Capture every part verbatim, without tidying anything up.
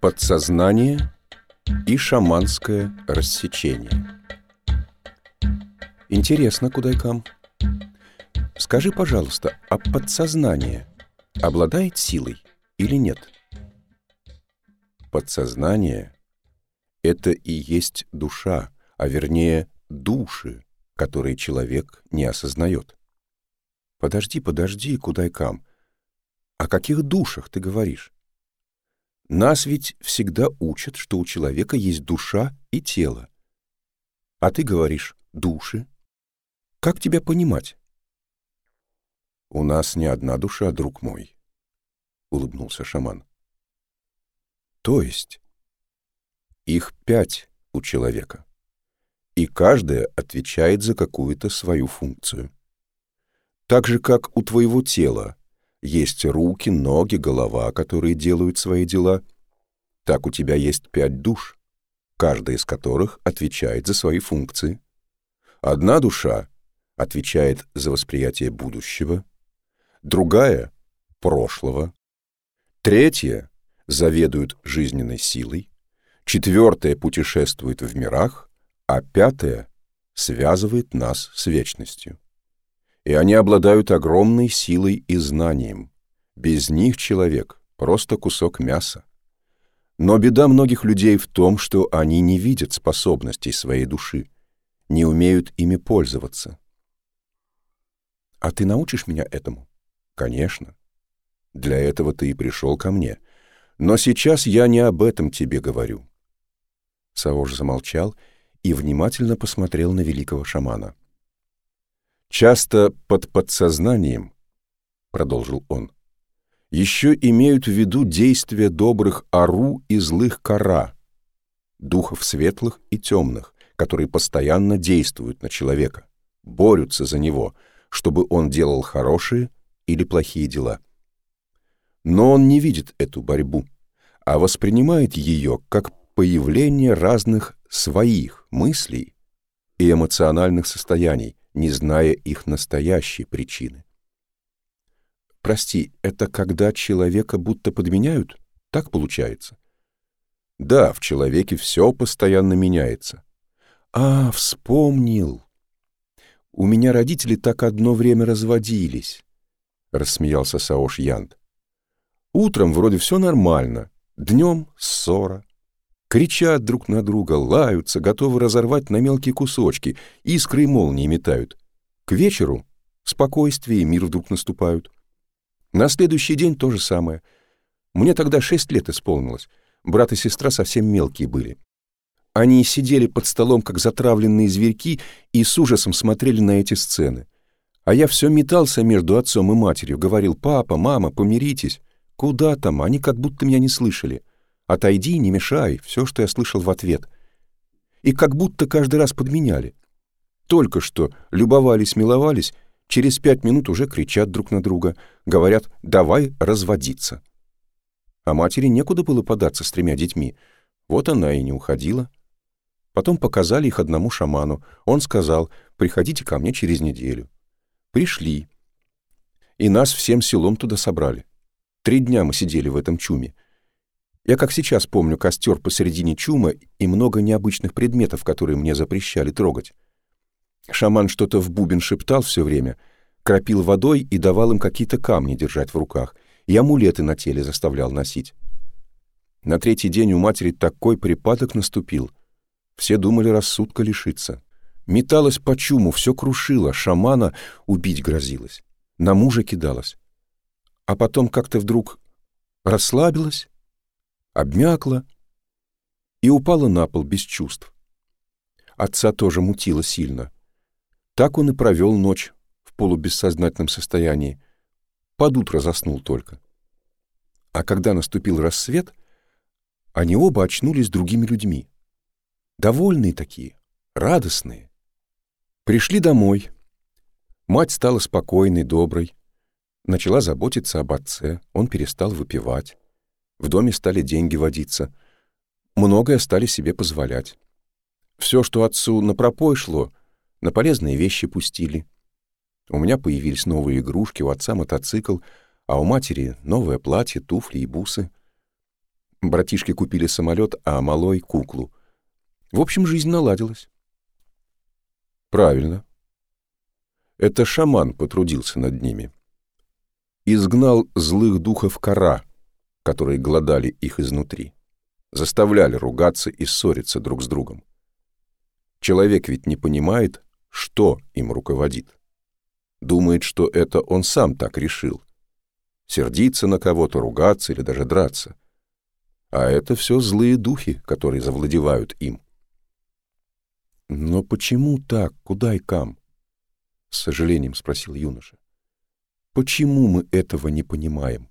Подсознание и шаманское рассечение. Интересно, Кудайкам. Скажи, пожалуйста, а подсознание обладает силой или нет? Подсознание — это и есть душа, а вернее души, которые человек не осознает. Подожди, подожди, Кудайкам. О каких душах ты говоришь? Нас ведь всегда учат, что у человека есть душа и тело. А ты говоришь «души». Как тебя понимать? У нас не одна душа, друг мой, — улыбнулся шаман. То есть их пять у человека, и каждая отвечает за какую-то свою функцию. Так же, как у твоего тела есть руки, ноги, голова, которые делают свои дела, так у тебя есть пять душ, каждая из которых отвечает за свои функции. Одна душа отвечает за восприятие будущего, другая — прошлого, третья заведует жизненной силой, четвертая путешествует в мирах, а пятая связывает нас с вечностью. И они обладают огромной силой и знанием. Без них человек — просто кусок мяса. Но беда многих людей в том, что они не видят способностей своей души, не умеют ими пользоваться. А ты научишь меня этому? Конечно. Для этого ты и пришел ко мне. Но сейчас я не об этом тебе говорю. Саош замолчал и внимательно посмотрел на великого шамана. Часто под подсознанием, — продолжил он, — еще имеют в виду действия добрых ару и злых кара, духов светлых и темных, которые постоянно действуют на человека, борются за него, чтобы он делал хорошие или плохие дела. Но он не видит эту борьбу, а воспринимает ее как появление разных своих мыслей и эмоциональных состояний, не зная их настоящей причины. Прости, это когда человека будто подменяют? Так получается? Да, в человеке все постоянно меняется. А, вспомнил. У меня родители так одно время разводились, рассмеялся Саош Янд. Утром вроде все нормально, днем ссора. Кричат друг на друга, лаются, готовы разорвать на мелкие кусочки, искры и молнии метают. К вечеру спокойствие и мир вдруг наступают. На следующий день то же самое. Мне тогда шесть лет исполнилось. Брат и сестра совсем мелкие были. Они сидели под столом, как затравленные зверьки, и с ужасом смотрели на эти сцены. А я все метался между отцом и матерью, говорил: «Папа, мама, помиритесь». Куда там, они как будто меня не слышали. «Отойди, не мешай», все, что я слышал в ответ. И как будто каждый раз подменяли. Только что любовались, миловались, через пять минут уже кричат друг на друга, говорят: «Давай разводиться». А матери некуда было податься с тремя детьми. Вот она и не уходила. Потом показали их одному шаману. Он сказал: «Приходите ко мне через неделю». Пришли. И нас всем селом туда собрали. Три дня мы сидели в этом чуме. Я как сейчас помню костер посередине чума и много необычных предметов, которые мне запрещали трогать. Шаман что-то в бубен шептал все время, кропил водой и давал им какие-то камни держать в руках, и амулеты на теле заставлял носить. На третий день у матери такой припадок наступил. Все думали, рассудка лишиться. Металась по чуму, все крушила, шамана убить грозилась, на мужа кидалась. А потом как-то вдруг расслабилась, обмякла и упала на пол без чувств. Отца тоже мутило сильно. Так он и провел ночь в полубессознательном состоянии. Под утро заснул только. А когда наступил рассвет, они оба очнулись другими людьми. Довольные такие, радостные. Пришли домой. Мать стала спокойной, доброй. Начала заботиться об отце. Он перестал выпивать. В доме стали деньги водиться. Многое стали себе позволять. Все, что отцу на пропой шло, на полезные вещи пустили. У меня появились новые игрушки, у отца мотоцикл, а у матери новое платье, туфли и бусы. Братишки купили самолет, а малой — куклу. В общем, жизнь наладилась. Правильно. Это шаман потрудился над ними. Изгнал злых духов Кара, которые глодали их изнутри, заставляли ругаться и ссориться друг с другом. Человек ведь не понимает, что им руководит. Думает, что это он сам так решил. Сердиться на кого-то, ругаться или даже драться. А это все злые духи, которые завладевают им. «Но почему так, Кудай-кам?» — с сожалением спросил юноша. «Почему мы этого не понимаем?»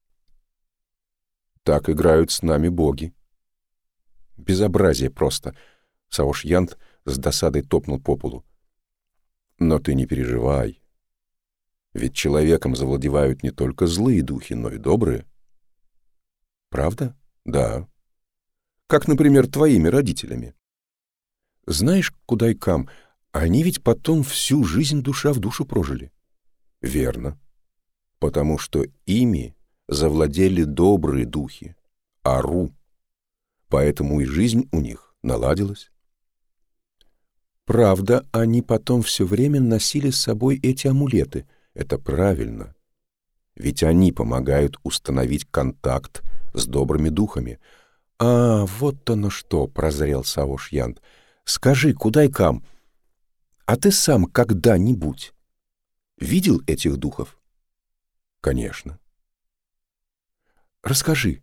«Так играют с нами боги». «Безобразие просто!» — Саош Янт с досадой топнул по полу. «Но ты не переживай. Ведь человеком завладевают не только злые духи, но и добрые». «Правда?» «Да. Как, например, твоими родителями. Знаешь, Кудай-кам, они ведь потом всю жизнь душа в душу прожили». «Верно. Потому что ими завладели добрые духи, Ару. Поэтому и жизнь у них наладилась». «Правда, они потом все время носили с собой эти амулеты. Это правильно. Ведь они помогают установить контакт с добрыми духами». «А, вот оно что!» — прозрел Саош Янт. «Скажи, Кудай-кам, а ты сам когда-нибудь видел этих духов?» «Конечно». «Расскажи».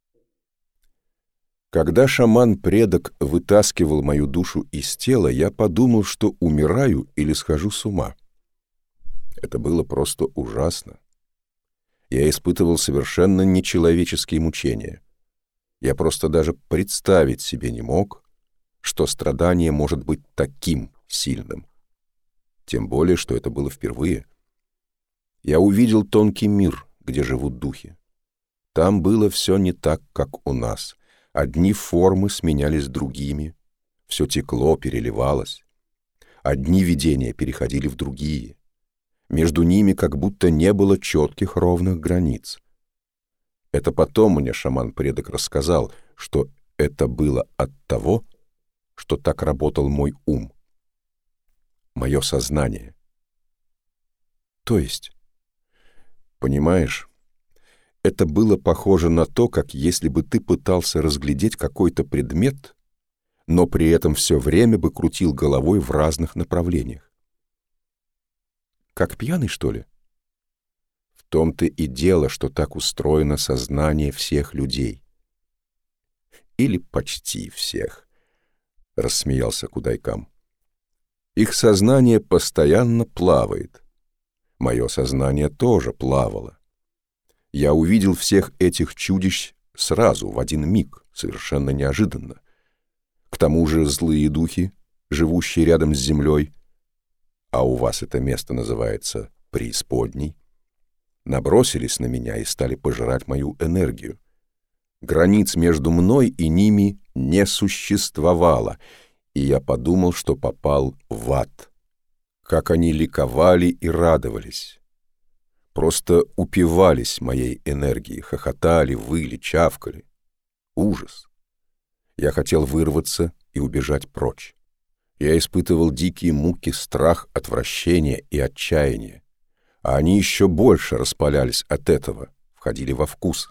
Когда шаман-предок вытаскивал мою душу из тела, я подумал, что умираю или схожу с ума. Это было просто ужасно. Я испытывал совершенно нечеловеческие мучения. Я просто даже представить себе не мог, что страдание может быть таким сильным. Тем более, что это было впервые. Я увидел тонкий мир, где живут духи. Там было все не так, как у нас. Одни формы сменялись другими, все текло, переливалось. Одни видения переходили в другие. Между ними как будто не было четких ровных границ. Это потом мне шаман-предок рассказал, что это было от того, что так работал мой ум, мое сознание. То есть, понимаешь, это было похоже на то, как если бы ты пытался разглядеть какой-то предмет, но при этом все время бы крутил головой в разных направлениях. Как пьяный, что ли? В том-то и дело, что так устроено сознание всех людей. Или почти всех, — рассмеялся Кудай-кам. Их сознание постоянно плавает. Мое сознание тоже плавало. Я увидел всех этих чудищ сразу, в один миг, совершенно неожиданно. К тому же злые духи, живущие рядом с землей, а у вас это место называется преисподней, набросились на меня и стали пожирать мою энергию. Границ между мной и ними не существовало, и я подумал, что попал в ад. Как они ликовали и радовались. Просто упивались моей энергией, хохотали, выли, чавкали. Ужас. Я хотел вырваться и убежать прочь. Я испытывал дикие муки, страх, отвращение и отчаяние. А они еще больше распалялись от этого, входили во вкус.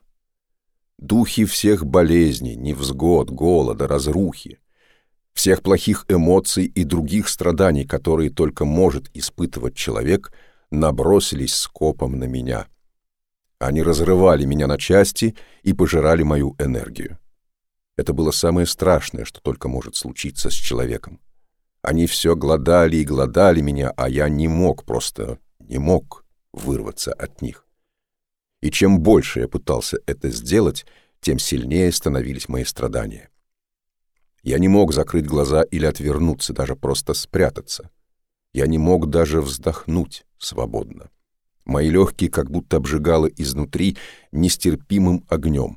Духи всех болезней, невзгод, голода, разрухи, всех плохих эмоций и других страданий, которые только может испытывать человек, набросились скопом на меня. Они разрывали меня на части и пожирали мою энергию. Это было самое страшное, что только может случиться с человеком. Они все глодали и глодали меня, а я не мог, просто не мог вырваться от них. И чем больше я пытался это сделать, тем сильнее становились мои страдания. Я не мог закрыть глаза или отвернуться, даже просто спрятаться. Я не мог даже вздохнуть свободно. Мои легкие как будто обжигало изнутри нестерпимым огнем.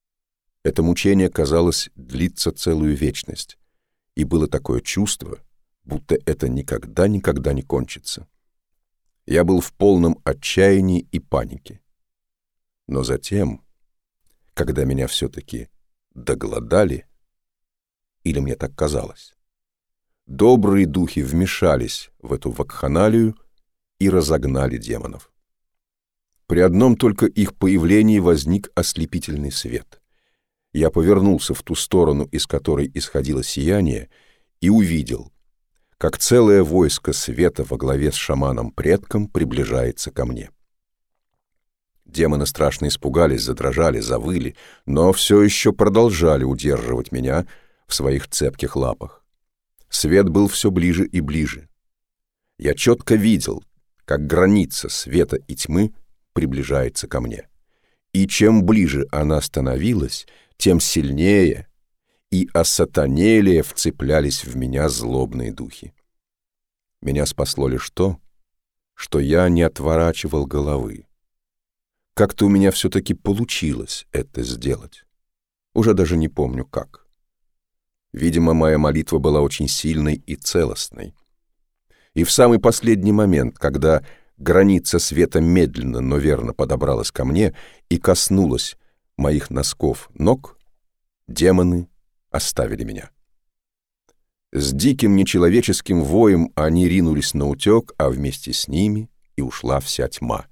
Это мучение, казалось, длится целую вечность, и было такое чувство, будто это никогда-никогда не кончится. Я был в полном отчаянии и панике. Но затем, когда меня все-таки доголодали, или мне так казалось. Добрые духи вмешались в эту вакханалию и разогнали демонов. При одном только их появлении возник ослепительный свет. Я повернулся в ту сторону, из которой исходило сияние, и увидел, как целое войско света во главе с шаманом-предком приближается ко мне. Демоны страшно испугались, задрожали, завыли, но все еще продолжали удерживать меня в своих цепких лапах. Свет был все ближе и ближе. Я четко видел, как граница света и тьмы приближается ко мне. И чем ближе она становилась, тем сильнее и осатанелее вцеплялись в меня злобные духи. Меня спасло лишь то, что я не отворачивал головы. Как-то у меня все-таки получилось это сделать. Уже даже не помню как. Видимо, моя молитва была очень сильной и целостной. И в самый последний момент, когда граница света медленно, но верно подобралась ко мне и коснулась моих носков ног, демоны оставили меня. С диким нечеловеческим воем они ринулись наутек, а вместе с ними и ушла вся тьма.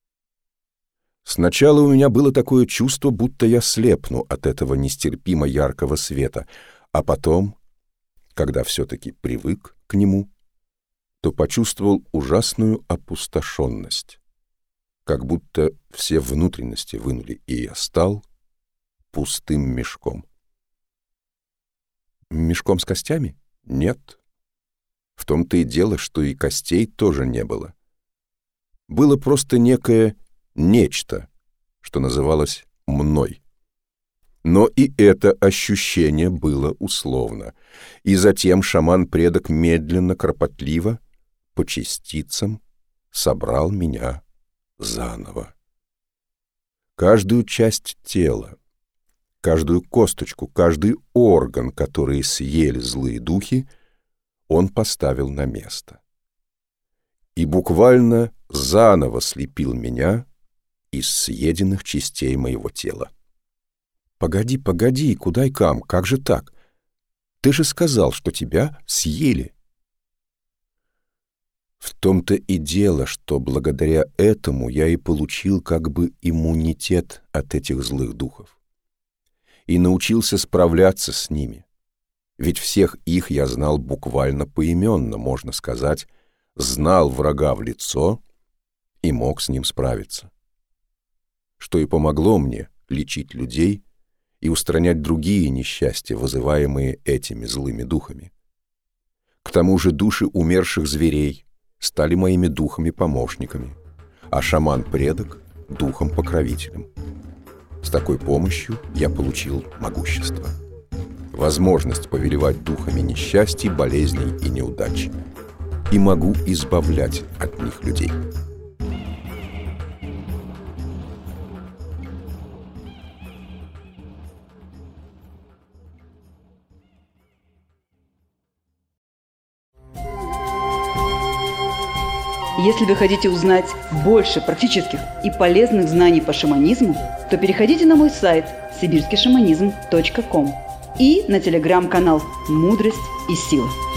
Сначала у меня было такое чувство, будто я слепну от этого нестерпимо яркого света, а потом, когда все-таки привык к нему, то почувствовал ужасную опустошенность, как будто все внутренности вынули, и я стал пустым мешком. Мешком с костями? Нет. В том-то и дело, что и костей тоже не было. Было просто некое нечто, что называлось мной. Но и это ощущение было условно, и затем шаман-предок медленно, кропотливо, по частицам собрал меня заново. Каждую часть тела, каждую косточку, каждый орган, которые съели злые духи, он поставил на место. И буквально заново слепил меня из съеденных частей моего тела. «Погоди, погоди, Кудайкам, как же так? Ты же сказал, что тебя съели». В том-то и дело, что благодаря этому я и получил как бы иммунитет от этих злых духов. И научился справляться с ними. Ведь всех их я знал буквально поименно, можно сказать, знал врага в лицо и мог с ним справиться. Что и помогло мне лечить людей и устранять другие несчастья, вызываемые этими злыми духами. К тому же души умерших зверей стали моими духами-помощниками, а шаман-предок — духом-покровителем. С такой помощью я получил могущество. Возможность повелевать духами несчастий, болезней и неудач. И могу избавлять от них людей. Если вы хотите узнать больше практических и полезных знаний по шаманизму, то переходите на мой сайт сибирский шаманизм точка ком и на телеграм-канал «Мудрость и сила».